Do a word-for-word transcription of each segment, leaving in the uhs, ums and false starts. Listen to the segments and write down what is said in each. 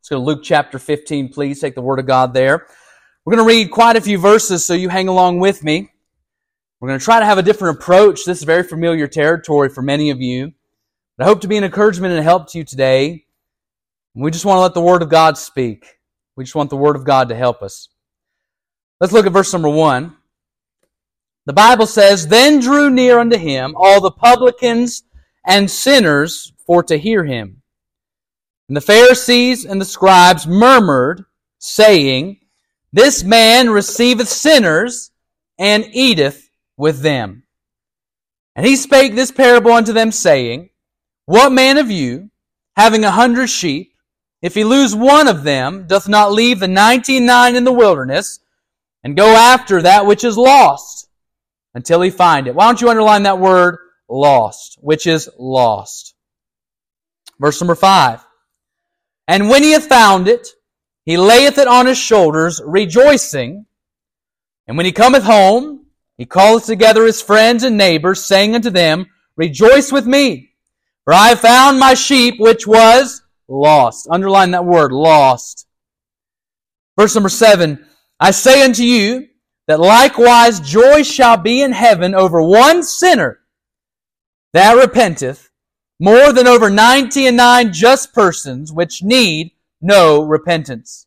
Let's go to Luke chapter fifteen, please. Take the Word of God there. We're going to read quite a few verses, so you hang along with me. We're going to try to have a different approach. This is very familiar territory for many of you. But I hope to be an encouragement and a help to you today. We just want to let the Word of God speak. We just want the Word of God to help us. Let's look at verse number one. The Bible says, "Then drew near unto him all the publicans and sinners for to hear him. And the Pharisees and the scribes murmured, saying, This man receiveth sinners, and eateth with them. And he spake this parable unto them, saying, What man of you, having a hundred sheep, if he lose one of them, doth not leave the ninety-nine in the wilderness, and go after that which is lost, until he find it?" Why don't you underline that word, lost, which is lost. Verse number five. "And when he hath found it, he layeth it on his shoulders, rejoicing. And when he cometh home, he calleth together his friends and neighbors, saying unto them, Rejoice with me, for I have found my sheep which was lost." Underline that word, lost. Verse number seven. "I say unto you, that likewise joy shall be in heaven over one sinner that repenteth, more than over ninety and nine just persons which need no repentance.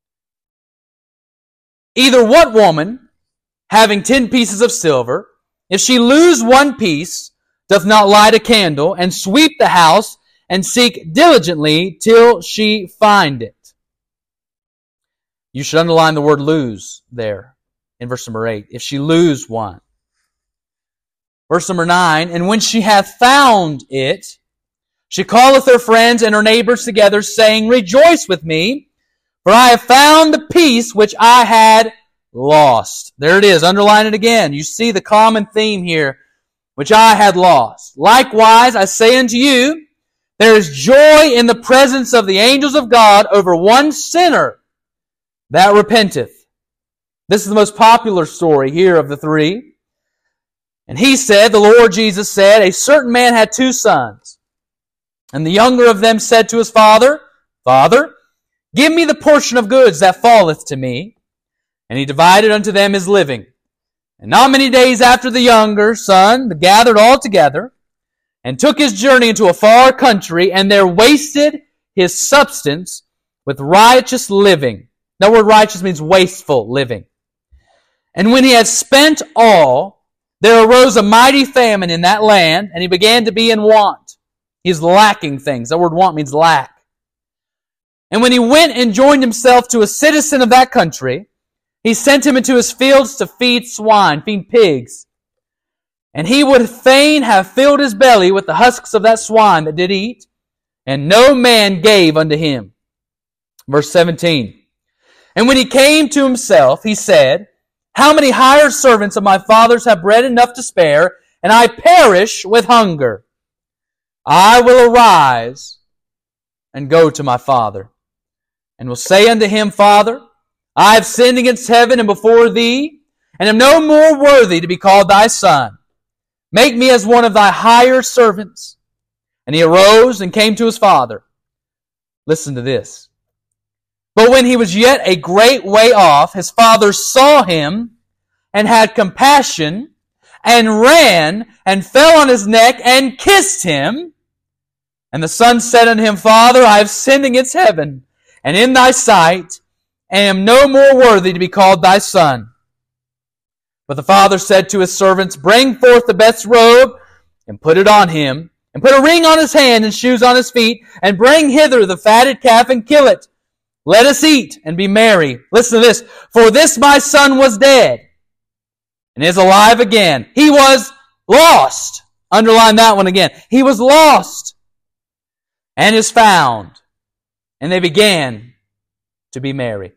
Either what woman, having ten pieces of silver, if she lose one piece, doth not light a candle, and sweep the house, and seek diligently till she find it?" You should underline the word lose there in verse number eight. If she lose one. Verse number nine. "And when she hath found it, she calleth her friends and her neighbors together, saying, Rejoice with me, for I have found the piece which I had lost." There it is. Underline it again. You see the common theme here, which I had lost. "Likewise, I say unto you, there is joy in the presence of the angels of God over one sinner that repenteth." This is the most popular story here of the three. "And he said," the Lord Jesus said, "A certain man had two sons. And the younger of them said to his father, Father, give me the portion of goods that falleth to me. And he divided unto them his living. And not many days after the younger son gathered all together, and took his journey into a far country, and there wasted his substance with riotous living." That word righteous means wasteful living. "And when he had spent all, there arose a mighty famine in that land, and he began to be in want." He's lacking things. That word want means lack. "And when he went and joined himself to a citizen of that country, he sent him into his fields to feed swine," feed pigs. "And he would fain have filled his belly with the husks of that swine that did eat, and no man gave unto him." Verse seventeen. "And when he came to himself, he said, How many hired servants of my father's have bread enough to spare, and I perish with hunger? I will arise and go to my father, and will say unto him, Father, I have sinned against heaven and before thee, and am no more worthy to be called thy son. Make me as one of thy higher servants. And he arose and came to his father." Listen to this. "But when he was yet a great way off, his father saw him, and had compassion, and ran, and fell on his neck, and kissed him. And the son said unto him, Father, I have sinned against heaven, and in thy sight, and am no more worthy to be called thy son. But the father said to his servants, Bring forth the best robe, and put it on him, and put a ring on his hand, and shoes on his feet, and bring hither the fatted calf, and kill it. Let us eat, and be merry." Listen to this. "For this my son was dead, and is alive again. He was lost." Underline that one again. He was lost, and is found. And they began to be merry.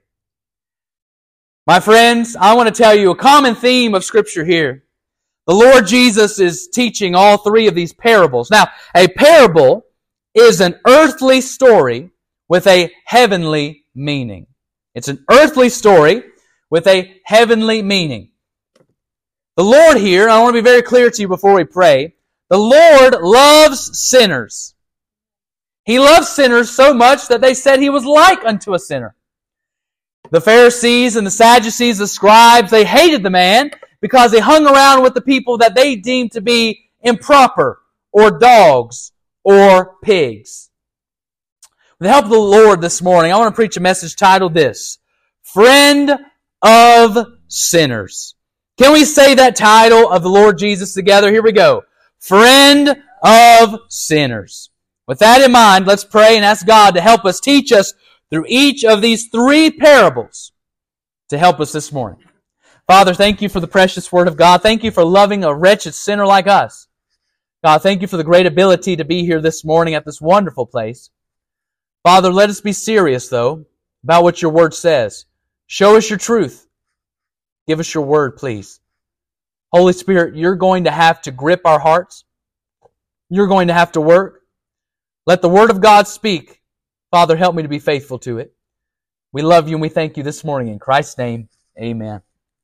My friends, I want to tell you a common theme of Scripture here. The Lord Jesus is teaching all three of these parables. Now, a parable is an earthly story with a heavenly meaning. It's an earthly story with a heavenly meaning. The Lord here, I want to be very clear to you before we pray, the Lord loves sinners. He loved sinners so much that they said he was like unto a sinner. The Pharisees and the Sadducees, the scribes, they hated the man because he hung around with the people that they deemed to be improper, or dogs, or pigs. With the help of the Lord this morning, I want to preach a message titled this, Friend of Sinners. Can we say that title of the Lord Jesus together? Here we go. Friend of Sinners. With that in mind, let's pray and ask God to help us, teach us through each of these three parables to help us this morning. Father, thank you for the precious Word of God. Thank you for loving a wretched sinner like us. God, thank you for the great ability to be here this morning at this wonderful place. Father, let us be serious, though, about what your Word says. Show us your truth. Give us your Word, please. Holy Spirit, you're going to have to grip our hearts. You're going to have to work. Let the Word of God speak. Father, help me to be faithful to it. We love you and we thank you this morning. In Christ's name, amen.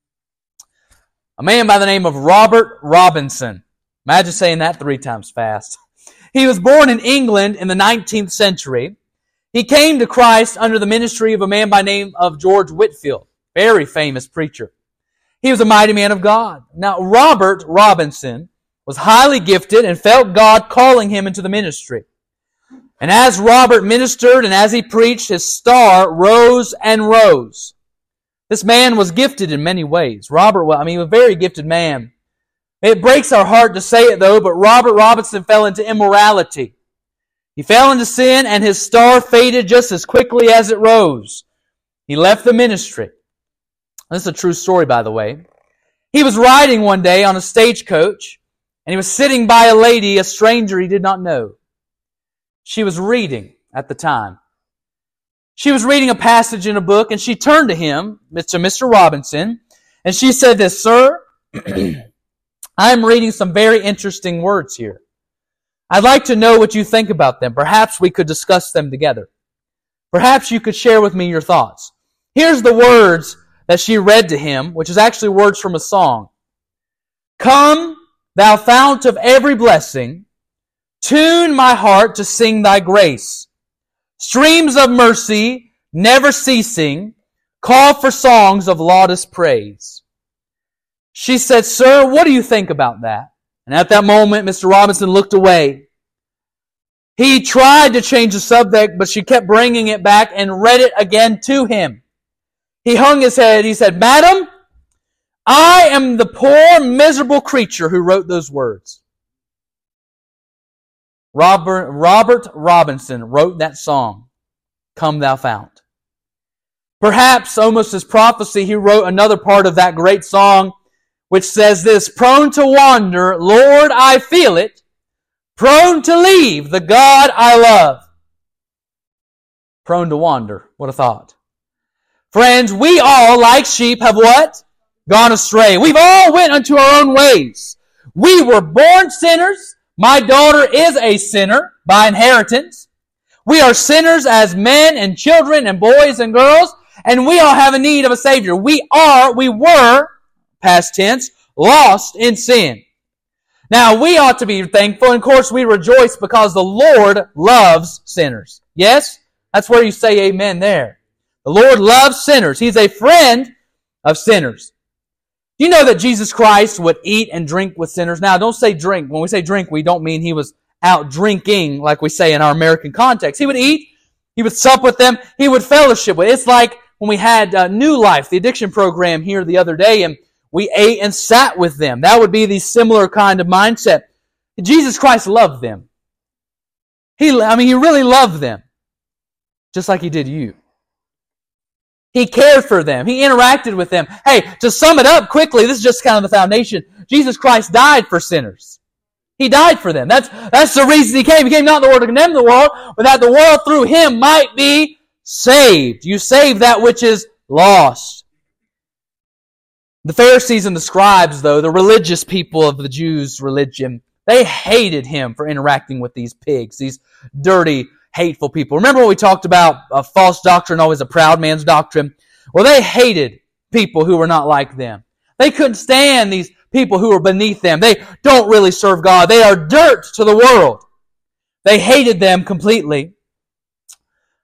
A man by the name of Robert Robinson. Imagine saying that three times fast. He was born in England in the nineteenth century. He came to Christ under the ministry of a man by the name of George Whitefield, very famous preacher. He was a mighty man of God. Now, Robert Robinson was highly gifted and felt God calling him into the ministry. And as Robert ministered and as he preached, his star rose and rose. This man was gifted in many ways. Robert, well, I mean, he was a very gifted man. It breaks our heart to say it, though, but Robert Robinson fell into immorality. He fell into sin, and his star faded just as quickly as it rose. He left the ministry. This is a true story, by the way. He was riding one day on a stagecoach, and he was sitting by a lady, a stranger he did not know. She was reading at the time. She was reading a passage in a book, and she turned to him, to Mister Robinson, and she said this, Sir, I'm reading some very interesting words here. I'd like to know what you think about them. Perhaps we could discuss them together. Perhaps you could share with me your thoughts. Here's the words that she read to him, which is actually words from a song. Come, thou fount of every blessing, tune my heart to sing thy grace. Streams of mercy, never ceasing, call for songs of laudest praise. She said, Sir, what do you think about that? And at that moment, Mister Robinson looked away. He tried to change the subject, but she kept bringing it back and read it again to him. He hung his head. He said, Madam, I am the poor, miserable creature who wrote those words. Robert, Robert Robinson wrote that song, Come Thou Fount. Perhaps, almost as prophecy, he wrote another part of that great song, which says this, Prone to wander, Lord, I feel it. Prone to leave the God I love. Prone to wander. What a thought. Friends, we all, like sheep, have what? Gone astray. We've all went unto our own ways. We were born sinners. My daughter is a sinner by inheritance. We are sinners as men and children and boys and girls, and we all have a need of a Savior. We are, we were, past tense, lost in sin. Now, we ought to be thankful, and of course we rejoice because the Lord loves sinners. Yes? That's where you say amen there. The Lord loves sinners. He's a friend of sinners. You know that Jesus Christ would eat and drink with sinners. Now, don't say drink. When we say drink, we don't mean He was out drinking like we say in our American context. He would eat. He would sup with them. He would fellowship with them. It's like when we had uh, New Life, the addiction program here the other day, and we ate and sat with them. That would be the similar kind of mindset. Jesus Christ loved them. He, I mean, He really loved them. Just like He did you. He cared for them. He interacted with them. Hey, to sum it up quickly, this is just kind of the foundation. Jesus Christ died for sinners. He died for them. That's, that's the reason He came. He came not in the world to condemn the world, but that the world through Him might be saved. You save that which is lost. The Pharisees and the scribes, though, the religious people of the Jews' religion, they hated Him for interacting with these pigs, these dirty, hateful people. Remember when we talked about a false doctrine, always a proud man's doctrine? Well, they hated people who were not like them. They couldn't stand these people who were beneath them. They don't really serve God. They are dirt to the world. They hated them completely.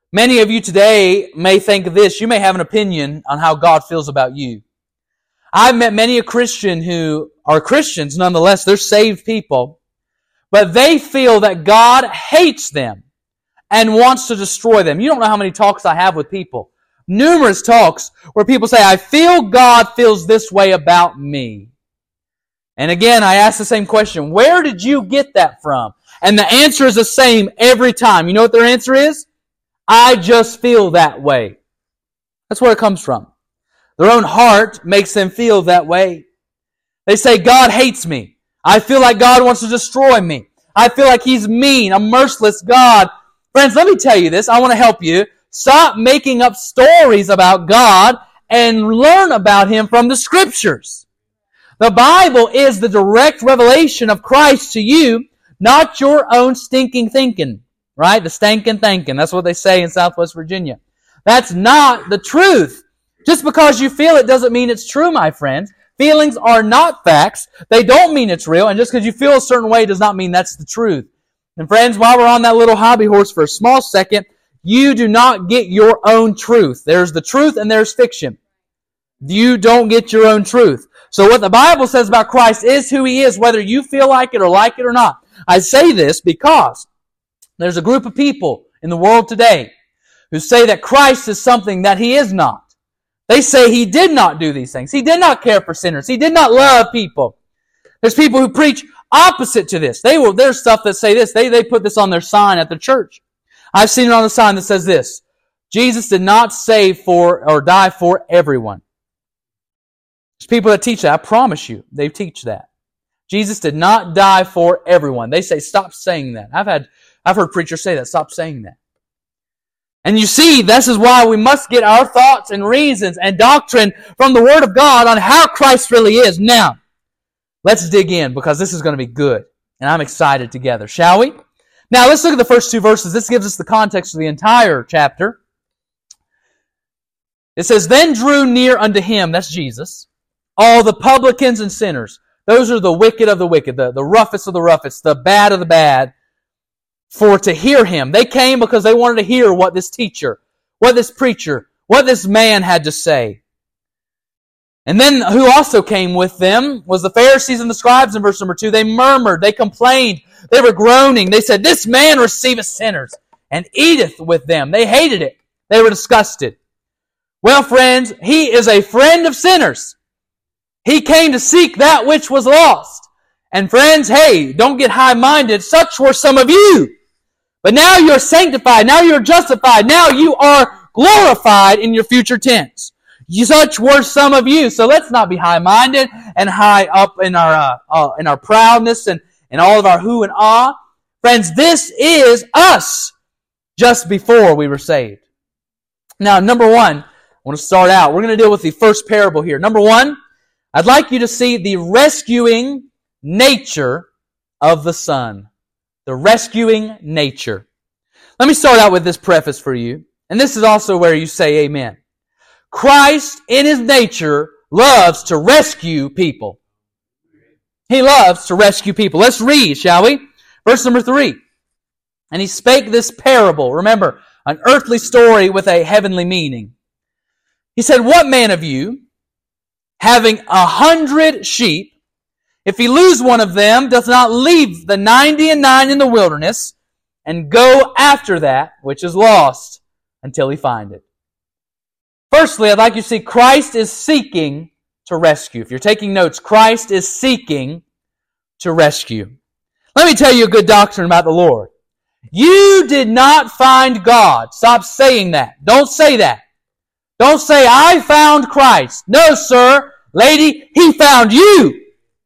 Many of you today may think of this. You may have an opinion on how God feels about you. I've met many a Christian who are Christians, nonetheless, they're saved people, but they feel that God hates them and wants to destroy them. You don't know how many talks I have with people. Numerous talks where people say, I feel God feels this way about me. And again, I ask the same question, where did you get that from? And the answer is the same every time. You know what their answer is? I just feel that way. That's where it comes from. Their own heart makes them feel that way. They say, God hates me. I feel like God wants to destroy me. I feel like He's mean, a merciless God. Friends, let me tell you this. I want to help you. Stop making up stories about God and learn about Him from the Scriptures. The Bible is the direct revelation of Christ to you, not your own stinking thinking. Right? The stinking thinking. That's what they say in Southwest Virginia. That's not the truth. Just because you feel it doesn't mean it's true, my friends. Feelings are not facts. They don't mean it's real. And just because you feel a certain way does not mean that's the truth. And friends, while we're on that little hobby horse for a small second, you do not get your own truth. There's the truth and there's fiction. You don't get your own truth. So what the Bible says about Christ is who He is, whether you feel like it or like it or not. I say this because there's a group of people in the world today who say that Christ is something that He is not. They say He did not do these things. He did not care for sinners. He did not love people. There's people who preach opposite to this. They will, there's stuff that say this. They, they put this on their sign at the church. I've seen it on the sign that says this: Jesus did not save for or die for everyone. There's people that teach that. I promise you, they teach that. Jesus did not die for everyone. They say, stop saying that. I've had, I've heard preachers say that. Stop saying that. And you see, this is why we must get our thoughts and reasons and doctrine from the Word of God on how Christ really is. Now, let's dig in because this is going to be good. And I'm excited together. Shall we? Now, let's look at the first two verses. This gives us the context of the entire chapter. It says, Then drew near unto Him, that's Jesus, all the publicans and sinners. Those are the wicked of the wicked, the, the roughest of the roughest, the bad of the bad, for to hear Him. They came because they wanted to hear what this teacher, what this preacher, what this man had to say. And then who also came with them was the Pharisees and the scribes in verse number two. They murmured, they complained, they were groaning. They said, This man receiveth sinners and eateth with them. They hated it. They were disgusted. Well, friends, He is a friend of sinners. He came to seek that which was lost. And friends, hey, don't get high-minded. Such were some of you. But now you're sanctified. Now you're justified. Now you are glorified in your future tense. Such were some of you. So let's not be high-minded and high up in our uh, uh, in our proudness and, and all of our who and ah. Friends, this is us just before we were saved. Now, number one, I want to start out. We're going to deal with the first parable here. Number one, I'd like you to see the rescuing nature of the Son. The rescuing nature. Let me start out with this preface for you. And this is also where you say amen. Christ, in His nature, loves to rescue people. He loves to rescue people. Let's read, shall we? Verse number three. And He spake this parable. Remember, an earthly story with a heavenly meaning. He said, What man of you, having a hundred sheep, if he lose one of them, doth not leave the ninety and nine in the wilderness, and go after that which is lost until he find it? Firstly, I'd like you to see Christ is seeking to rescue. If you're taking notes, Christ is seeking to rescue. Let me tell you a good doctrine about the Lord. You did not find God. Stop saying that. Don't say that. Don't say, I found Christ. No, sir, lady, He found you.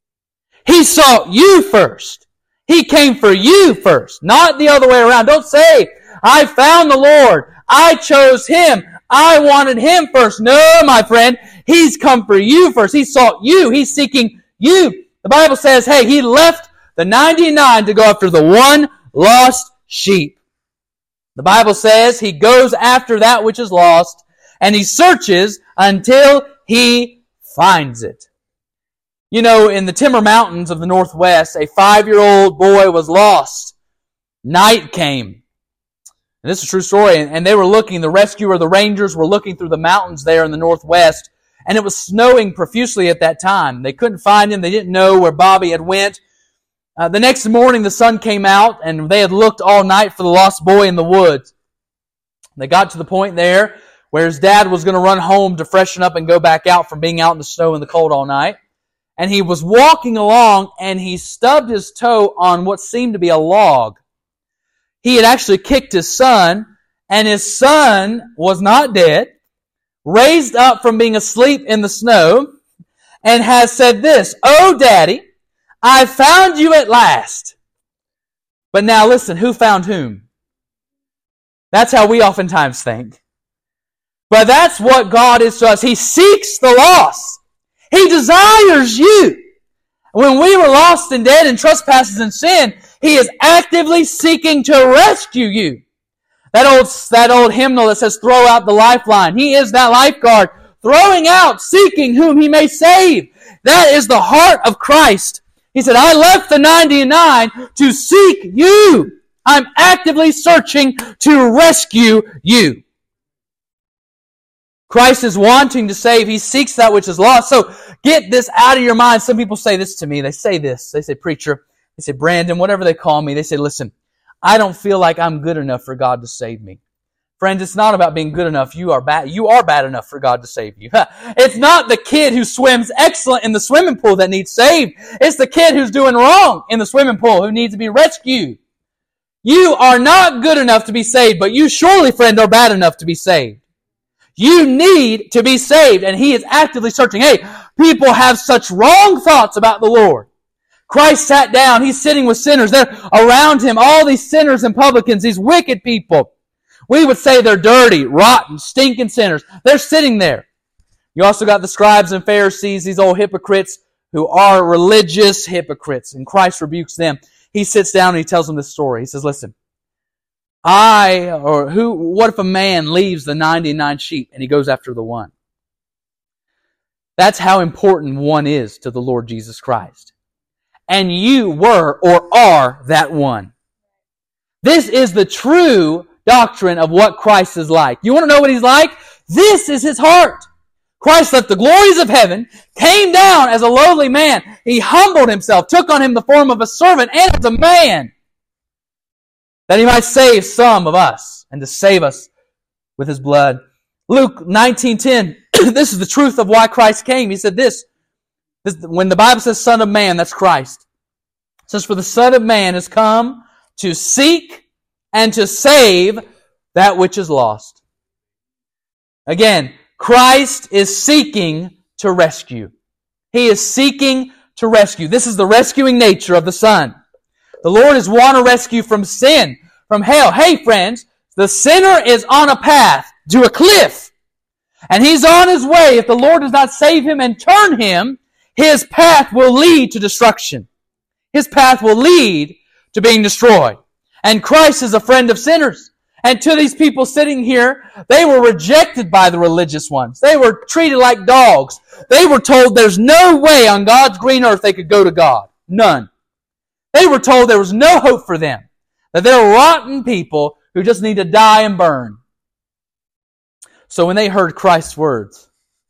He sought you first. He came for you first, not the other way around. Don't say, I found the Lord. I chose Him. I wanted Him first. No, my friend, He's come for you first. He sought you. He's seeking you. The Bible says, hey, He left the ninety-nine to go after the one lost sheep. The Bible says He goes after that which is lost, and He searches until He finds it. You know, in the Timber Mountains of the Northwest, a five-year-old boy was lost. Night came. And this is a true story. And, and they were looking, the rescuer, the rangers were looking through the mountains there in the northwest. And it was snowing profusely at that time. They couldn't find him. They didn't know where Bobby had went. Uh, the next morning, the sun came out, and they had looked all night for the lost boy in the woods. They got to the point there where his dad was going to run home to freshen up and go back out from being out in the snow and the cold all night. And he was walking along, and he stubbed his toe on what seemed to be a log. He had actually kicked his son, and his son was not dead, raised up from being asleep in the snow, and has said this, "Oh, Daddy, I found you at last." But now listen, who found whom? That's how we oftentimes think. But that's what God is to us. He seeks the lost. He desires you. When we were lost and dead in trespasses and sin, He is actively seeking to rescue you. That old, that old hymnal that says, "Throw out the lifeline." He is that lifeguard, throwing out, seeking whom He may save. That is the heart of Christ. He said, "I left the ninety-nine to seek you." I'm actively searching to rescue you. Christ is wanting to save. He seeks that which is lost. So get this out of your mind. Some people say this to me. They say this. They say, "Preacher," they say, "Brandon," whatever they call me. They say, "Listen, I don't feel like I'm good enough for God to save me." Friends, it's not about being good enough. You are bad. You are bad enough for God to save you. It's not the kid who swims excellent in the swimming pool that needs saved. It's the kid who's doing wrong in the swimming pool who needs to be rescued. You are not good enough to be saved, but you surely, friend, are bad enough to be saved. You need to be saved, and He is actively searching. Hey, people have such wrong thoughts about the Lord. Christ sat down. He's sitting with sinners. They're around Him, all these sinners and publicans, these wicked people. We would say they're dirty, rotten, stinking sinners. They're sitting there. You also got the scribes and Pharisees, these old hypocrites who are religious hypocrites, and Christ rebukes them. He sits down and He tells them this story. He says, "Listen, I, or who, what if a man leaves the ninety-nine sheep and he goes after the one?" That's how important one is to the Lord Jesus Christ. And you were or are that one. This is the true doctrine of what Christ is like. You want to know what He's like? This is His heart. Christ left the glories of heaven, came down as a lowly man. He humbled Himself, took on Him the form of a servant and as a man, that He might save some of us and to save us with His blood. Luke nineteen ten, this is the truth of why Christ came. He said this, this, when the Bible says Son of Man, that's Christ. It says, "For the Son of Man has come to seek and to save that which is lost." Again, Christ is seeking to rescue. He is seeking to rescue. This is the rescuing nature of the Son. The Lord is want to rescue from sin, from hell. Hey, friends, the sinner is on a path to a cliff, and he's on his way. If the Lord does not save him and turn him, his path will lead to destruction. His path will lead to being destroyed. And Christ is a friend of sinners. And to these people sitting here, they were rejected by the religious ones. They were treated like dogs. They were told there's no way on God's green earth they could go to God. None. They were told there was no hope for them. That they're rotten people who just need to die and burn. So when they heard Christ's words,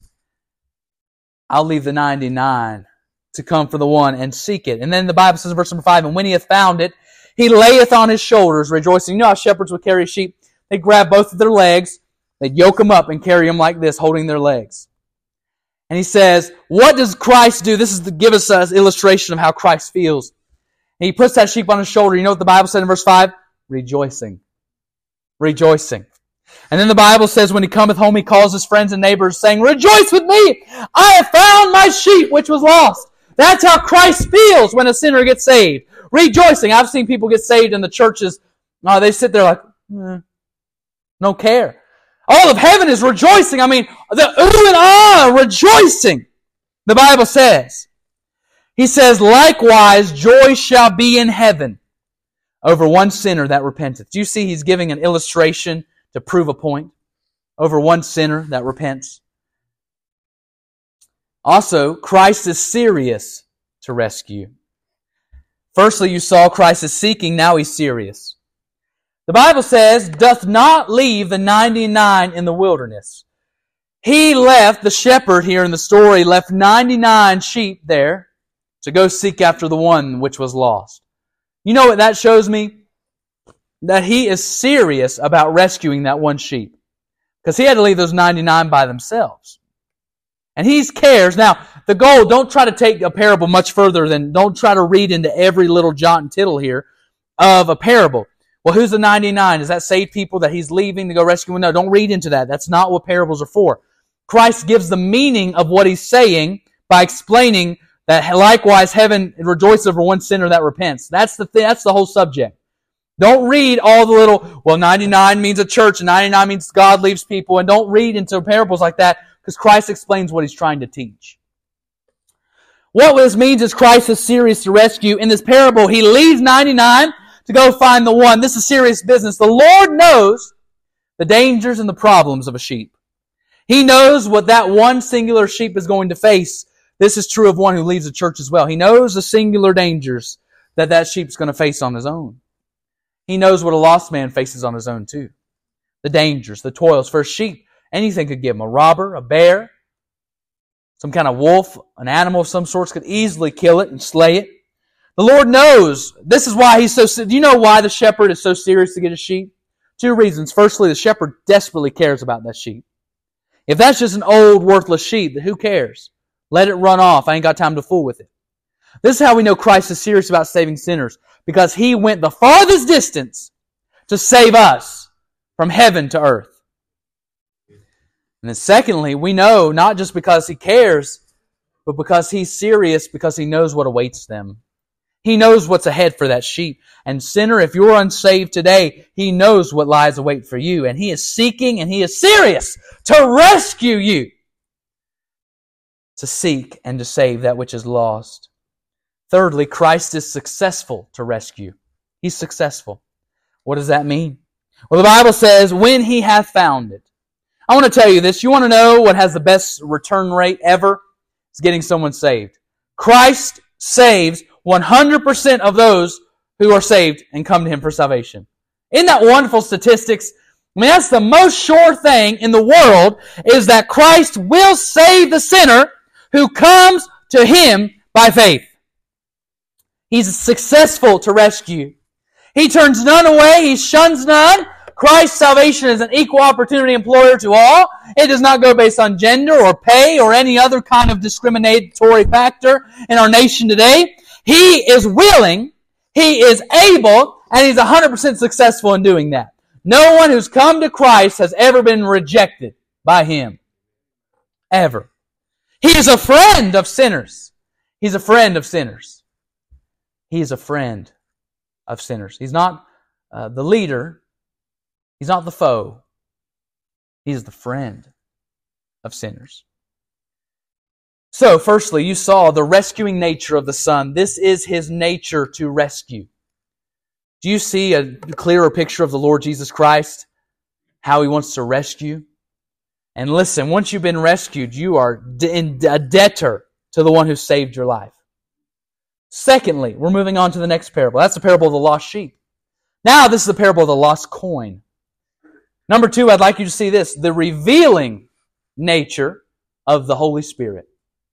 "I'll leave the ninety-nine to come for the one and seek it." And then the Bible says in verse number five, "And when He hath found it, He layeth on His shoulders, rejoicing." You know how shepherds would carry sheep? They'd grab both of their legs, they'd yoke them up and carry them like this, holding their legs. And He says, what does Christ do? This is to give us an illustration of how Christ feels. And He puts that sheep on His shoulder. You know what the Bible said in verse five? Rejoicing. Rejoicing. And then the Bible says, when He cometh home, He calls His friends and neighbors, saying, "Rejoice with me! I have found my sheep which was lost." That's how Christ feels when a sinner gets saved. Rejoicing. I've seen people get saved in the churches. Uh, they sit there like, eh, don't care. All of heaven is rejoicing. I mean, the ooh and ah, rejoicing. The Bible says. He says, "Likewise, joy shall be in heaven over one sinner that repenteth." Do you see He's giving an illustration to prove a point? Over one sinner that repents. Also, Christ is serious to rescue. Firstly, you saw Christ is seeking, now He's serious. The Bible says, doth not leave the ninety-nine in the wilderness. He left, the shepherd here in the story, left ninety-nine sheep there to go seek after the one which was lost. You know what that shows me? That he is serious about rescuing that one sheep. Because he had to leave those ninety-nine by themselves. And he cares. Now, the goal, don't try to take a parable much further than, don't try to read into every little jot and tittle here of a parable. Well, who's the ninety-nine? Is that saved people that he's leaving to go rescue? No, don't read into that. That's not what parables are for. Christ gives the meaning of what he's saying by explaining that likewise heaven rejoices over one sinner that repents. That's the thing, that's the whole subject. Don't read all the little, well, ninety-nine means a church and ninety-nine means God leaves people, and don't read into parables like that because Christ explains what he's trying to teach. What this means is Christ is serious to rescue. In this parable, he leaves ninety-nine to go find the one. This is serious business. The Lord knows the dangers and the problems of a sheep. He knows what that one singular sheep is going to face. This is true of one who leaves the church as well. He knows the singular dangers that that sheep is going to face on his own. He knows what a lost man faces on his own too. The dangers, the toils. For a sheep, anything could give him. A robber, a bear, some kind of wolf, an animal of some sorts could easily kill it and slay it. The Lord knows. This is why he's so... Do you know why the shepherd is so serious to get his sheep? Two reasons. Firstly, the shepherd desperately cares about that sheep. If that's just an old, worthless sheep, then who cares? Let it run off. I ain't got time to fool with it. This is how we know Christ is serious about saving sinners. Because he went the farthest distance to save us from heaven to earth. And then secondly, we know not just because he cares, but because he's serious, because he knows what awaits them. He knows what's ahead for that sheep. And sinner, if you're unsaved today, he knows what lies await for you. And he is seeking and he is serious to rescue you. To seek and to save that which is lost. Thirdly, Christ is successful to rescue. He's successful. What does that mean? Well, the Bible says, when he hath found it. I want to tell you this. You want to know what has the best return rate ever? It's getting someone saved. Christ saves one hundred percent of those who are saved and come to him for salvation. Isn't that wonderful statistics? I mean, that's the most sure thing in the world, is that Christ will save the sinner who comes to him by faith. He's successful to rescue. He turns none away. He shuns none. Christ's salvation is an equal opportunity employer to all. It does not go based on gender or pay or any other kind of discriminatory factor in our nation today. He is willing, he is able, and he's one hundred percent successful in doing that. No one who's come to Christ has ever been rejected by him. Ever. He is a friend of sinners. He's a friend of sinners. He is a friend of sinners. He's not uh, the leader. He's not the foe. He's the friend of sinners. So, firstly, you saw the rescuing nature of the Son. This is his nature to rescue. Do you see a clearer picture of the Lord Jesus Christ? How he wants to rescue? And listen, once you've been rescued, you are a debtor to the one who saved your life. Secondly, we're moving on to the next parable. That's the parable of the lost sheep. Now, this is the parable of the lost coin. Number two, I'd like you to see this, the revealing nature of the Holy Spirit.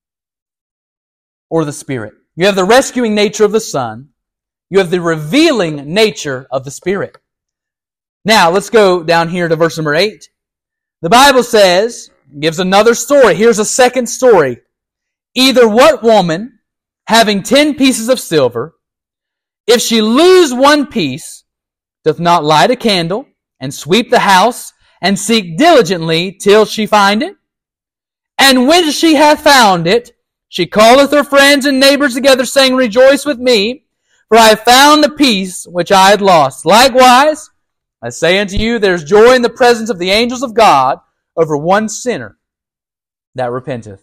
Or the Spirit. You have the rescuing nature of the Son. You have the revealing nature of the Spirit. Now, let's go down here to verse number eight. The Bible says, gives another story. Here's a second story. Either what woman, having ten pieces of silver, if she lose one piece, doth not light a candle, and sweep the house, and seek diligently till she find it? And when she hath found it, she calleth her friends and neighbors together, saying, Rejoice with me, for I have found the piece which I had lost. Likewise, I say unto you, there is joy in the presence of the angels of God over one sinner that repenteth.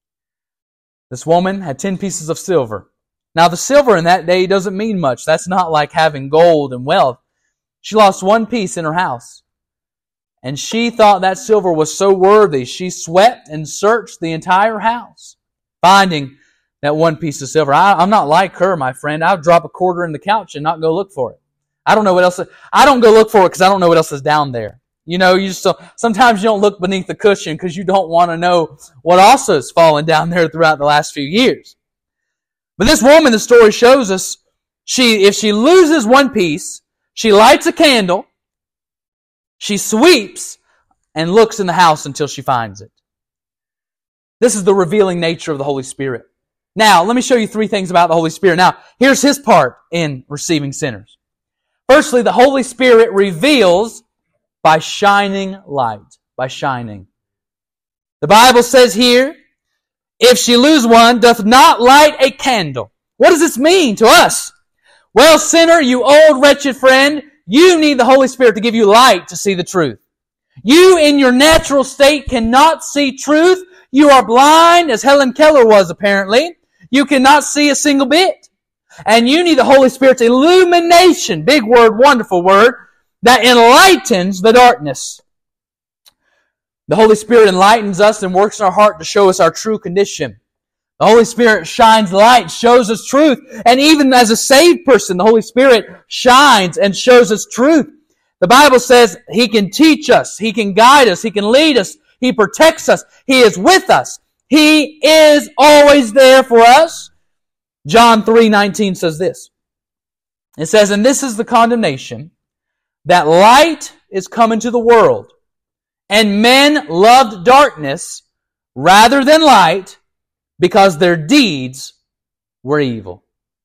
This woman had ten pieces of silver. Now, the silver in that day doesn't mean much. That's not like having gold and wealth. She lost one piece in her house. And she thought that silver was so worthy, she swept and searched the entire house, finding that one piece of silver. I, I'm not like her, my friend. I'll drop a quarter in the couch and not go look for it. I don't know what else. I don't go look for it because I don't know what else is down there. You know, you just sometimes you don't look beneath the cushion because you don't want to know what also has fallen down there throughout the last few years. But this woman, the story shows us, she if she loses one piece, she lights a candle, she sweeps, and looks in the house until she finds it. This is the revealing nature of the Holy Spirit. Now, let me show you three things about the Holy Spirit. Now, here's His part in receiving sinners. Firstly, the Holy Spirit reveals by shining light. By shining. The Bible says here, if she lose one, doth not light a candle. What does this mean to us? Well, sinner, you old wretched friend, you need the Holy Spirit to give you light to see the truth. You in your natural state cannot see truth. You are blind, as Helen Keller was apparently. You cannot see a single bit. And you need the Holy Spirit's illumination, big word, wonderful word, that enlightens the darkness. The Holy Spirit enlightens us and works in our heart to show us our true condition. The Holy Spirit shines light, shows us truth. And even as a saved person, the Holy Spirit shines and shows us truth. The Bible says He can teach us, He can guide us, He can lead us, He protects us, He is with us. He is always there for us. John three nineteen says this. It says, and this is the condemnation, that light is come into the world, and men loved darkness rather than light, because their deeds were evil.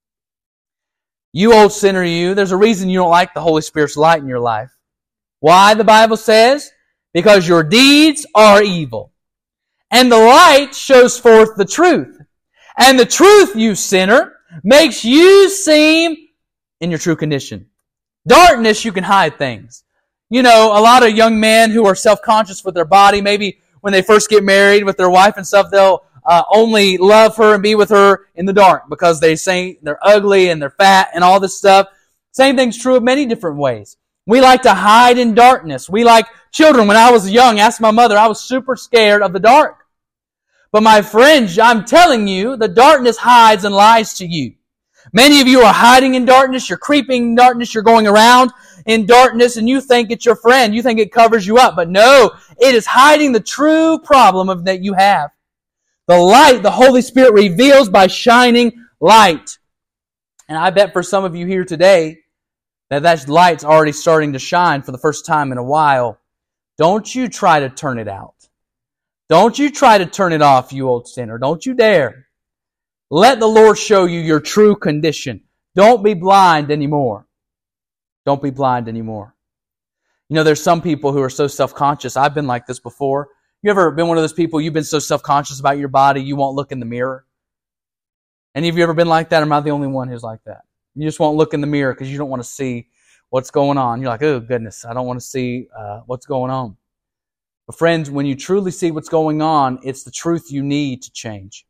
You old sinner, you, there's a reason you don't like the Holy Spirit's light in your life. Why, the Bible says? Because your deeds are evil. And the light shows forth the truth. And the truth, you sinner, makes you seem in your true condition. Darkness, you can hide things. You know, a lot of young men who are self-conscious with their body, maybe when they first get married with their wife and stuff, they'll uh, only love her and be with her in the dark because they say they're ugly and they're fat and all this stuff. Same thing's true of many different ways. We like to hide in darkness. We like children. When I was young, asked my mother, I was super scared of the dark. But my friends, I'm telling you, the darkness hides and lies to you. Many of you are hiding in darkness. You're creeping in darkness. You're going around in darkness and you think it's your friend. You think it covers you up. But no, it is hiding the true problem of that you have. The light, the Holy Spirit reveals by shining light. And I bet for some of you here today that that light's already starting to shine for the first time in a while. Don't you try to turn it out. Don't you try to turn it off, you old sinner. Don't you dare. Let the Lord show you your true condition. Don't be blind anymore. Don't be blind anymore. You know, there's some people who are so self-conscious. I've been like this before. You ever been one of those people, you've been so self-conscious about your body, you won't look in the mirror? Any of you ever been like that, or am I the only one who's like that? You just won't look in the mirror because you don't want to see what's going on. You're like, oh, goodness, I don't want to see uh, what's going on. But friends, when you truly see what's going on, it's the truth you need to change.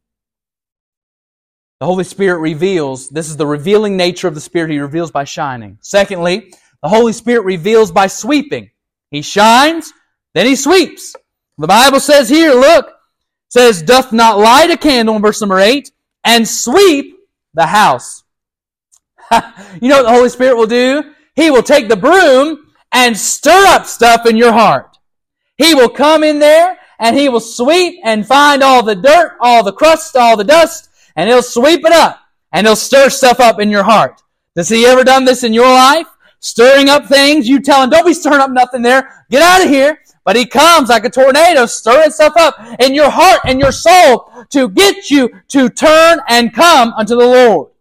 The Holy Spirit reveals, this is the revealing nature of the Spirit. He reveals by shining. Secondly, the Holy Spirit reveals by sweeping. He shines, then He sweeps. The Bible says here, look, says, doth not light a candle, in verse number eight, and sweep the house. You know what the Holy Spirit will do? He will take the broom and stir up stuff in your heart. He will come in there and He will sweep and find all the dirt, all the crust, all the dust, and He'll sweep it up and He'll stir stuff up in your heart. Does He ever done this in your life? Stirring up things, you tell Him, don't be stirring up nothing there. Get out of here. But He comes like a tornado, stirring stuff up in your heart and your soul to get you to turn and come unto the Lord.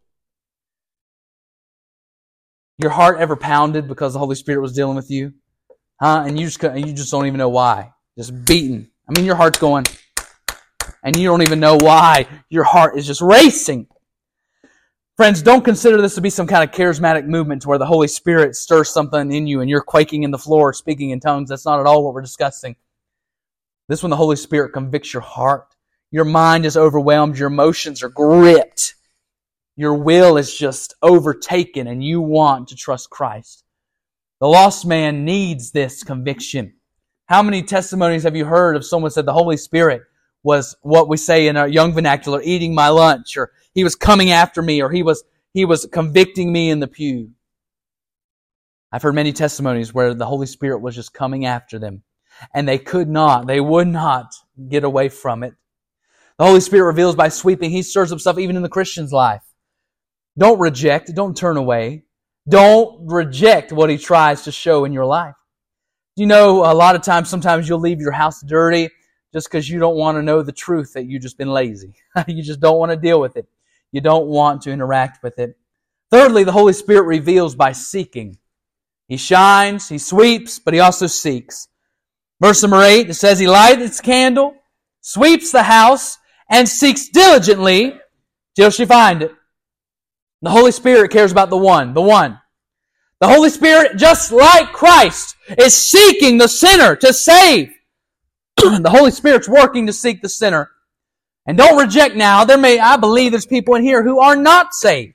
Your heart ever pounded because the Holy Spirit was dealing with you? Huh? And you just you just don't even know why. Just beating. I mean, your heart's going, and you don't even know why. Your heart is just racing. Friends, don't consider this to be some kind of charismatic movement to where the Holy Spirit stirs something in you and you're quaking in the floor, speaking in tongues. That's not at all what we're discussing. This is when the Holy Spirit convicts your heart. Your mind is overwhelmed. Your emotions are gripped. Your will is just overtaken and you want to trust Christ. The lost man needs this conviction. How many testimonies have you heard of someone said the Holy Spirit was what we say in our young vernacular, eating my lunch, or He was coming after me, or He was He was convicting me in the pew? I've heard many testimonies where the Holy Spirit was just coming after them, and they could not, they would not get away from it. The Holy Spirit reveals by sweeping. He stirs up stuff even in the Christian's life. Don't reject. Don't turn away. Don't reject what He tries to show in your life. You know, a lot of times, sometimes you'll leave your house dirty just because you don't want to know the truth that you've just been lazy. You just don't want to deal with it. You don't want to interact with it. Thirdly, the Holy Spirit reveals by seeking. He shines, He sweeps, but He also seeks. Verse number eight, it says, He lights His candle, sweeps the house, and seeks diligently till she find it. The Holy Spirit cares about the one, the one. The Holy Spirit, just like Christ, is seeking the sinner to save. The Holy Spirit's working to seek the sinner. And don't reject now. There may, I believe there's people in here who are not saved.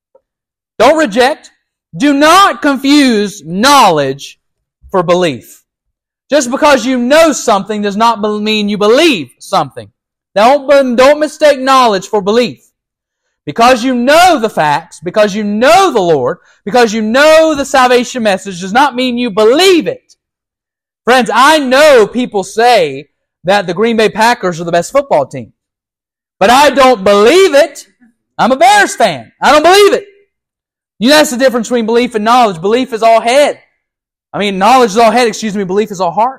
Don't reject. Do not confuse knowledge for belief. Just because you know something does not mean you believe something. Don't, don't mistake knowledge for belief. Because you know the facts, because you know the Lord, because you know the salvation message does not mean you believe it. Friends, I know people say that the Green Bay Packers are the best football team. But I don't believe it. I'm a Bears fan. I don't believe it. You know that's the difference between belief and knowledge. Belief is all head. I mean, knowledge is all head, excuse me. Belief is all heart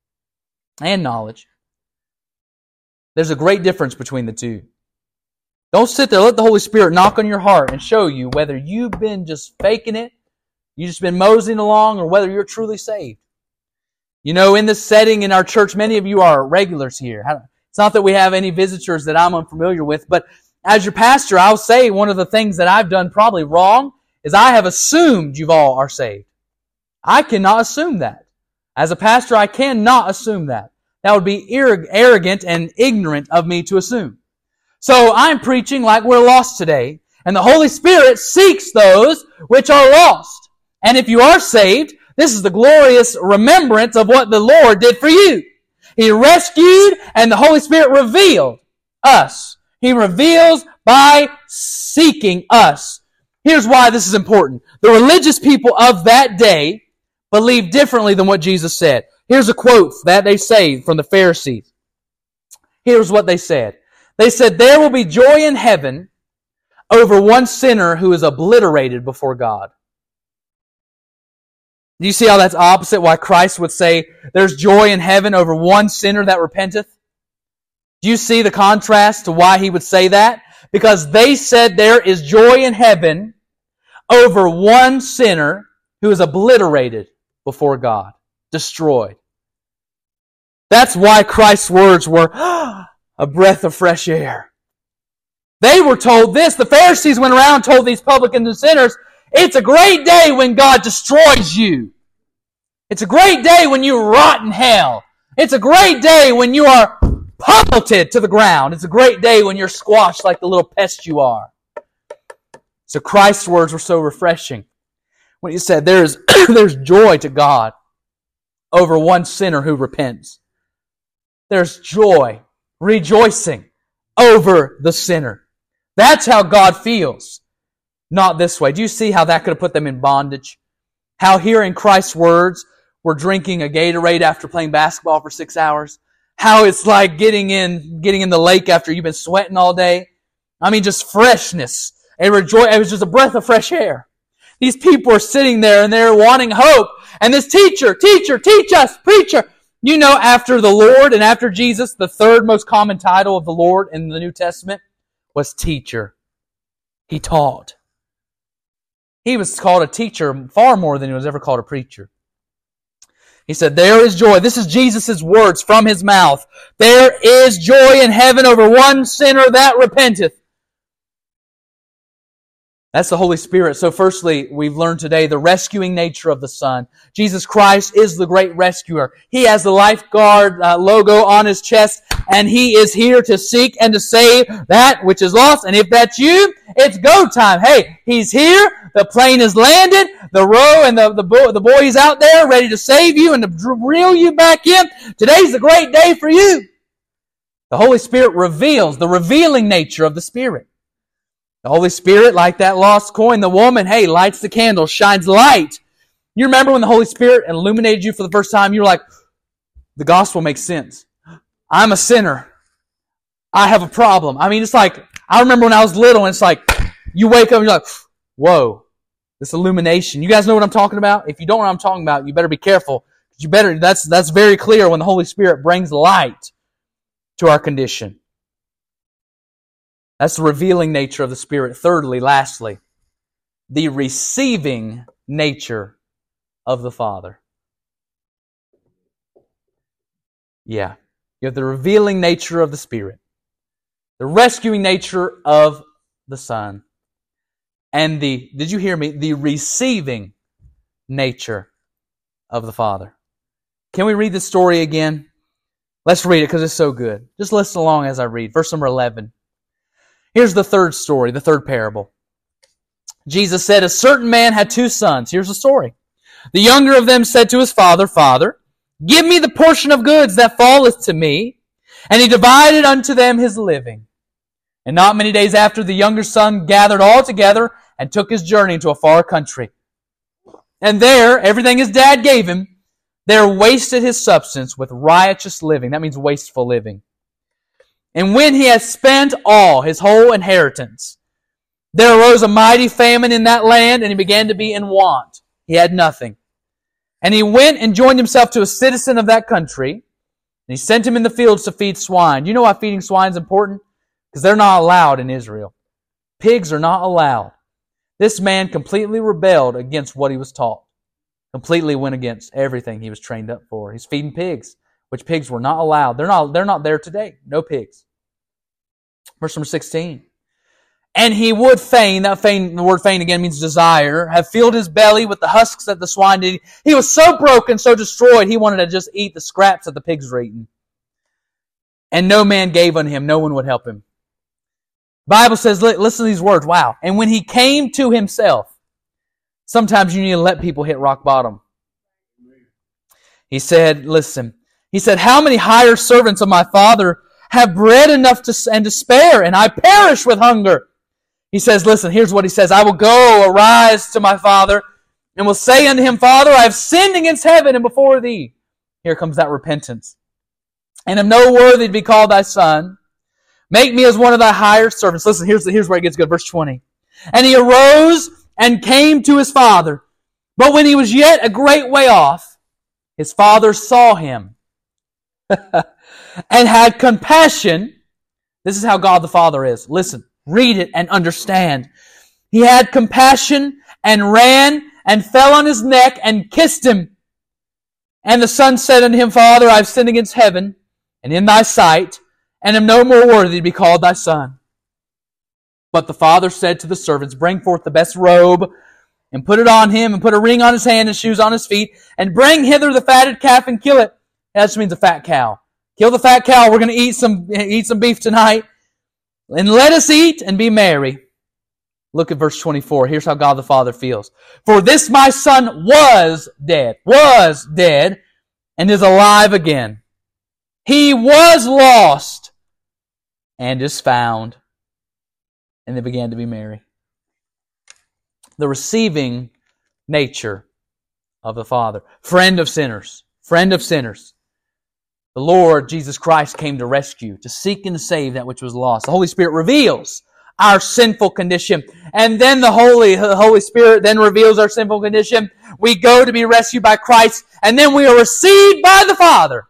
and knowledge. There's a great difference between the two. Don't sit there. Let the Holy Spirit knock on your heart and show you whether you've been just faking it, you've just been moseying along, or whether you're truly saved. You know, in this setting in our church, many of you are regulars here. It's not that we have any visitors that I'm unfamiliar with, but as your pastor, I'll say one of the things that I've done probably wrong is I have assumed you all are saved. I cannot assume that. As a pastor, I cannot assume that. That would be arrogant and ignorant of me to assume. So I'm preaching like we're lost today, and the Holy Spirit seeks those which are lost. And if you are saved, this is the glorious remembrance of what the Lord did for you. He rescued, and the Holy Spirit revealed us. He reveals by seeking us. Here's why this is important. The religious people of that day believed differently than what Jesus said. Here's a quote that they say from the Pharisees. Here's what they said. They said, there will be joy in heaven over one sinner who is obliterated before God. Do you see how that's opposite why Christ would say there's joy in heaven over one sinner that repenteth? Do you see the contrast to why He would say that? Because they said there is joy in heaven over one sinner who is obliterated before God, destroyed. That's why Christ's words were a breath of fresh air. They were told this. The Pharisees went around and told these publicans and sinners, it's a great day when God destroys you. It's a great day when you rot in hell. It's a great day when you are pummeled to the ground. It's a great day when you're squashed like the little pest you are. So Christ's words were so refreshing when He said there's, there's joy to God over one sinner who repents. There's joy, rejoicing over the sinner. That's how God feels. Not this way. Do you see how that could have put them in bondage? How hearing Christ's words, we're drinking a Gatorade after playing basketball for six hours. How it's like getting in, getting in the lake after you've been sweating all day. I mean, just freshness. And rejoice. It was just a breath of fresh air. These people are sitting there and they're wanting hope. And this teacher, teacher, teach us, preacher. You know, after the Lord and after Jesus, the third most common title of the Lord in the New Testament was teacher. He taught. He was called a teacher far more than he was ever called a preacher. He said, there is joy. This is Jesus' words from His mouth. There is joy in heaven over one sinner that repenteth. That's the Holy Spirit. So firstly, we've learned today the rescuing nature of the Son. Jesus Christ is the great rescuer. He has the lifeguard uh, logo on His chest, and He is here to seek and to save that which is lost. And if that's you, it's go time. Hey, He's here. The plane is landed. The row and the, the, boy, the boy is out there ready to save you and to reel you back in. Today's a great day for you. The Holy Spirit reveals the revealing nature of the Spirit. The Holy Spirit, like that lost coin, the woman, hey, lights the candle, shines light You remember when the Holy Spirit illuminated you for the first time, you were like, the gospel makes sense. I'm a sinner. I have a problem. I mean, it's like, I remember when I was little and it's like, you wake up and you're like, whoa, this illumination. You guys know what I'm talking about? If you don't know what I'm talking about, you better be careful. You better, that's, that's very clear when the Holy Spirit brings light to our condition. That's the revealing nature of the Spirit. Thirdly, lastly, the receiving nature of the Father. Yeah. You have the revealing nature of the Spirit, the rescuing nature of the Son, and the, did you hear me? The receiving nature of the Father. Can we read this story again? Let's read it because it's so good. Just listen along as I read. Verse number eleven. Here's the third story, the third parable. Jesus said, a certain man had two sons. Here's the story. The younger of them said to his father, Father, give me the portion of goods that falleth to me. And he divided unto them his living. And not many days after, the younger son gathered all together and took his journey into a far country. And there, everything his dad gave him, there wasted his substance with riotous living. That means wasteful living. And when he had spent all, his whole inheritance, there arose a mighty famine in that land, and he began to be in want. He had nothing. And he went and joined himself to a citizen of that country, and he sent him in the fields to feed swine. You know why feeding swine is important? Because they're not allowed in Israel. Pigs are not allowed. This man completely rebelled against what he was taught. Completely went against everything he was trained up for. He's feeding pigs, which pigs were not allowed. They're not, they're not there today. No pigs. Verse number sixteen. And he would fain, that fain, the word fain again means desire, have filled his belly with the husks that the swine did. He was so broken, so destroyed, he wanted to just eat the scraps that the pigs were eating. And no man gave unto him. No one would help him. The Bible says, listen to these words. Wow. And when he came to himself, sometimes you need to let people hit rock bottom. He said, listen, he said, how many hired servants of my father have bread enough to and to spare, and I perish with hunger? He says, listen, here's what he says. I will go, arise to my father, and will say unto him, Father, I have sinned against heaven and before thee. Here comes that repentance. And am no worthy to be called thy son. Make me as one of thy hired servants. Listen, here's, here's where it gets good. Verse twenty. And he arose and came to his father. But when he was yet a great way off, his father saw him and had compassion. This is how God the Father is. Listen, read it and understand. He had compassion and ran and fell on his neck and kissed him. And the son said unto him, Father, I have sinned against heaven and in thy sight, and am no more worthy to be called thy son. But the father said to the servants, bring forth the best robe, and put it on him, and put a ring on his hand and shoes on his feet, and bring hither the fatted calf and kill it. That just means a fat cow. Kill the fat cow. We're going to eat some, eat some beef tonight. And let us eat and be merry. Look at verse twenty-four. Here's how God the Father feels. For this my son was dead, was dead, and is alive again. He was lost and is found. And they began to be merry. The receiving nature of the Father. Friend of sinners. Friend of sinners. The Lord Jesus Christ came to rescue, to seek and to save that which was lost. The Holy Spirit reveals our sinful condition. And then the Holy, the Holy Spirit then reveals our sinful condition. We go to be rescued by Christ, and then we are received by the Father.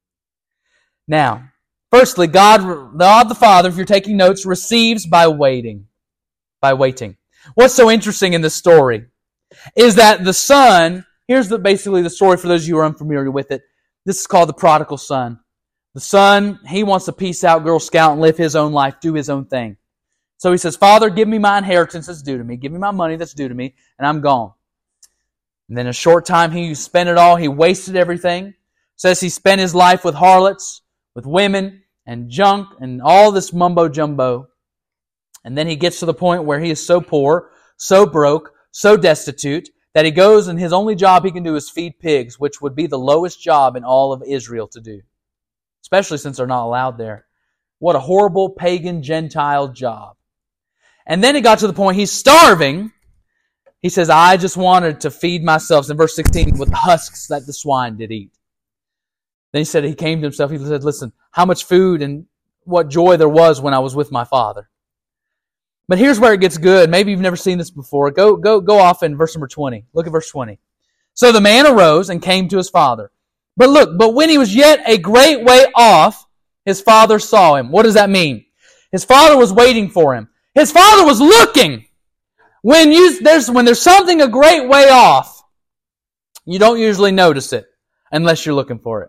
Now, firstly, God, God the Father, if you're taking notes, receives by waiting. By waiting. What's so interesting in this story is that the Son, here's the, basically the story for those of you who are unfamiliar with it. This is called the prodigal son. The son, he wants to peace out, Girl Scout, and live his own life, do his own thing. So he says, Father, give me my inheritance that's due to me. Give me my money that's due to me, and I'm gone. And then in a short time, he spent it all. He wasted everything. It says he spent his life with harlots, with women, and junk, and all this mumbo-jumbo. And then he gets to the point where he is so poor, so broke, so destitute, that he goes and his only job he can do is feed pigs, which would be the lowest job in all of Israel to do. Especially since they're not allowed there. What a horrible pagan Gentile job. And then he got to the point he's starving. He says, I just wanted to feed myself, in verse sixteen, with the husks that the swine did eat. Then he said, he came to himself, he said, listen, how much food and what joy there was when I was with my father. But here's where it gets good. Maybe you've never seen this before. Go, go, go off in verse number twenty. Look at verse twenty. So the man arose and came to his father. But look, but when he was yet a great way off, his father saw him. What does that mean? His father was waiting for him. His father was looking. When you there's when there's something a great way off, you don't usually notice it unless you're looking for it.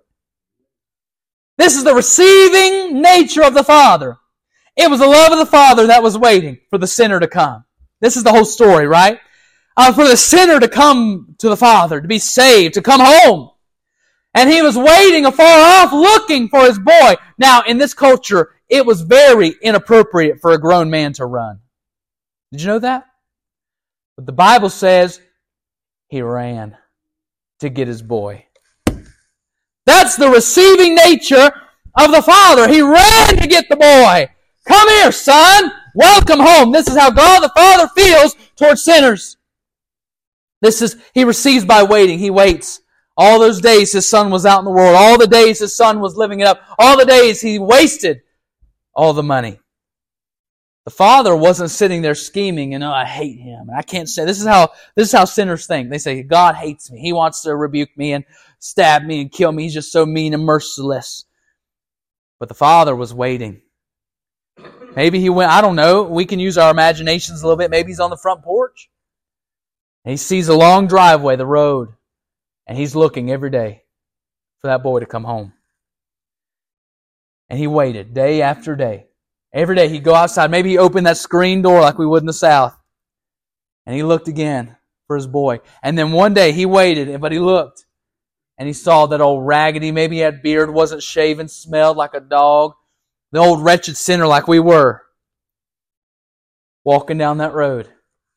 This is the receiving nature of the Father. It was the love of the Father that was waiting for the sinner to come. This is the whole story, right? Uh, for the sinner to come to the Father, to be saved, to come home. And he was waiting afar off, looking for his boy. Now, in this culture, it was very inappropriate for a grown man to run. Did you know that? But the Bible says he ran to get his boy. That's the receiving nature of the Father. He ran to get the boy. Come here, son. Welcome home. This is how God the Father feels towards sinners. This is, he receives by waiting. He waits. All those days his son was out in the world. All the days his son was living it up. All the days he wasted all the money. The Father wasn't sitting there scheming and, oh, I hate him. I can't say, this is how, this is how sinners think. They say, God hates me. He wants to rebuke me and stab me and kill me. He's just so mean and merciless. But the Father was waiting. Maybe he went, I don't know. We can use our imaginations a little bit. Maybe he's on the front porch. And he sees a long driveway, the road. And he's looking every day for that boy to come home. And he waited day after day. Every day he'd go outside. Maybe he opened that screen door like we would in the South. And he looked again for his boy. And then one day he waited, but he looked. And he saw that old raggedy, maybe he had beard, wasn't shaven, smelled like a dog. The old wretched sinner like we were. Walking down that road.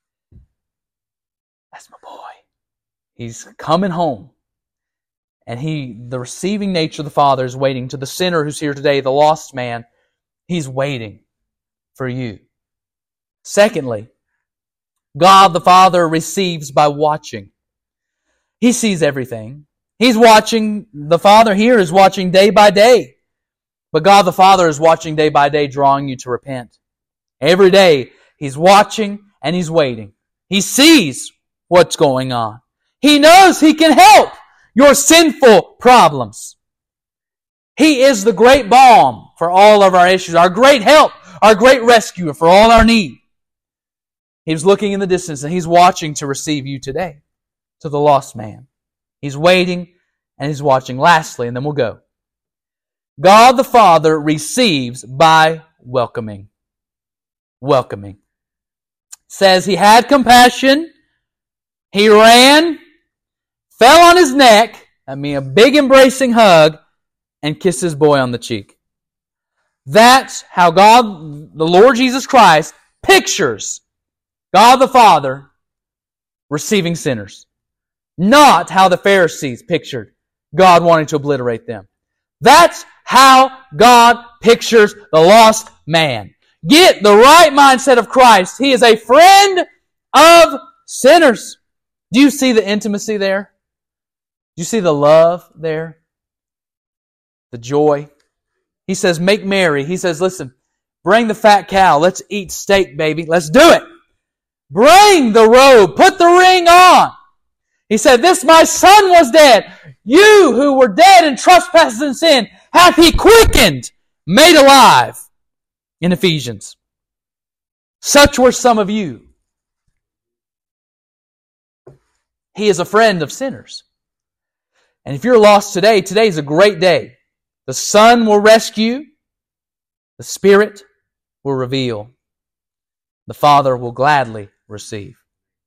That's my boy. He's coming home. And he, the receiving nature of the Father is waiting. To the sinner who's here today, the lost man, he's waiting for you. Secondly, God the Father receives by watching. He sees everything. He's watching, the Father here is watching day by day. But God the Father is watching day by day, drawing you to repent. Every day, He's watching and He's waiting. He sees what's going on. He knows He can help your sinful problems. He is the great balm for all of our issues, our great help, our great rescuer for all our need. He's looking in the distance and He's watching to receive you today, to the lost man. He's waiting and He's watching. Lastly, and then we'll go. God the Father receives by welcoming. Welcoming. Says He had compassion. He ran, fell on his neck, I mean a big embracing hug, and kissed his boy on the cheek. That's how God, the Lord Jesus Christ, pictures God the Father receiving sinners. Not how the Pharisees pictured God wanting to obliterate them. That's how God pictures the lost man. Get the right mindset of Christ. He is a friend of sinners. Do you see the intimacy there? Do you see the love there? The joy? He says, make merry. He says, listen, bring the fat cow. Let's eat steak, baby. Let's do it. Bring the robe. Put the ring on. He said, this my son was dead. You who were dead in trespasses and sin hath He quickened, made alive. In Ephesians. Such were some of you. He is a friend of sinners. And if you're lost today, today is a great day. The Son will rescue. The Spirit will reveal. The Father will gladly receive.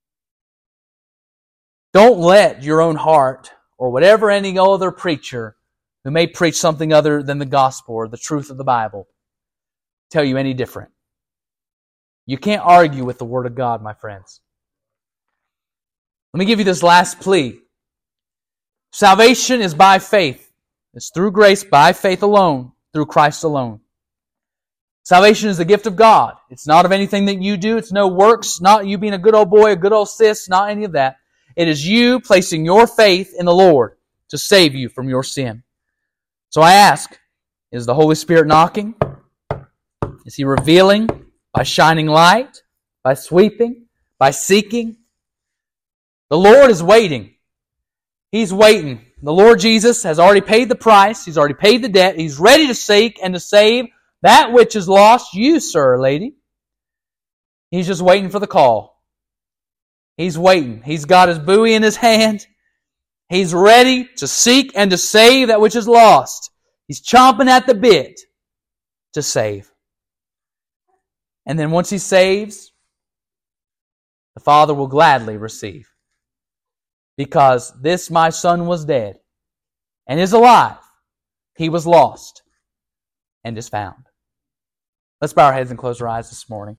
Don't let your own heart or whatever any other preacher who may preach something other than the gospel or the truth of the Bible tell you any different. You can't argue with the Word of God, my friends. Let me give you this last plea. Salvation is by faith. It's through grace, by faith alone, through Christ alone. Salvation is the gift of God. It's not of anything that you do. It's no works, not you being a good old boy, a good old sis, not any of that. It is you placing your faith in the Lord to save you from your sin. So I ask, is the Holy Spirit knocking? Is He revealing by shining light, by sweeping, by seeking? The Lord is waiting. He's waiting. The Lord Jesus has already paid the price. He's already paid the debt. He's ready to seek and to save that which is lost, you, sir, lady. He's just waiting for the call. He's waiting. He's got His buoy in His hand. He's ready to seek and to save that which is lost. He's chomping at the bit to save. And then once He saves, the Father will gladly receive. Because this my son was dead and is alive. He was lost and is found. Let's bow our heads and close our eyes this morning.